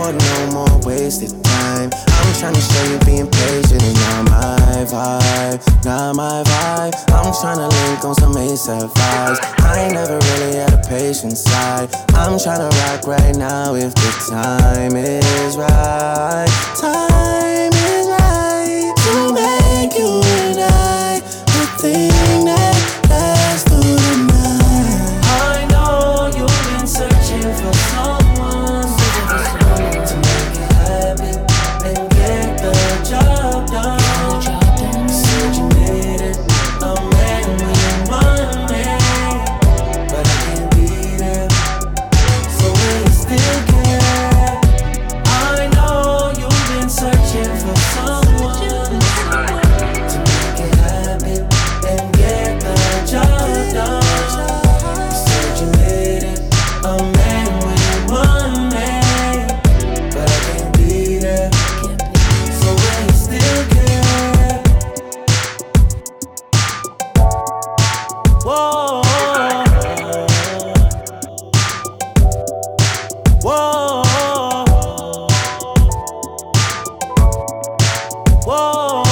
more, no more wasted time. I'm trying to show you being patient is not my vibe, not my vibe. I'm trying to link on some ASAP vibes. I ain't never really had a patient side. I'm trying to rock right now if the time is right. Time is right to make you and I the thing that lasts through the night. I know you've been searching for someone to make it happen and get the job done. Said you needed a man when you want me, but I can't be there. So will you still care? I know you've been searching for someone to make it happen and get the job done. Said you needed a man when you want me, but I can't be there. So will you still care? Whoa, whoa, whoa.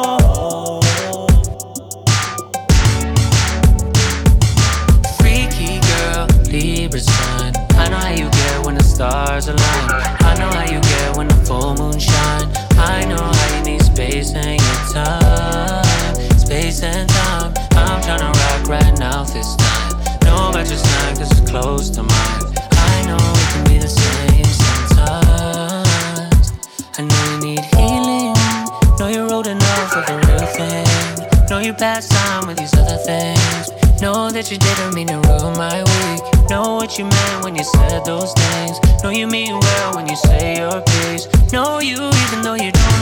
Freaky girl, Libra sun. I know how you get when the stars align. I know how you get when the full moon shine. I know how you need space and your time. Space and time. I'm tryna rock right now this time. No mattress time cause it's close to mine. I know we can be the same sometimes. I know you need healing. Know you're old enough for the real thing. Know you passed time with these other things. Know that you didn't mean to ruin my week. Know what you meant when you said those things. Know you mean well when you say your piece. Know you even though you don't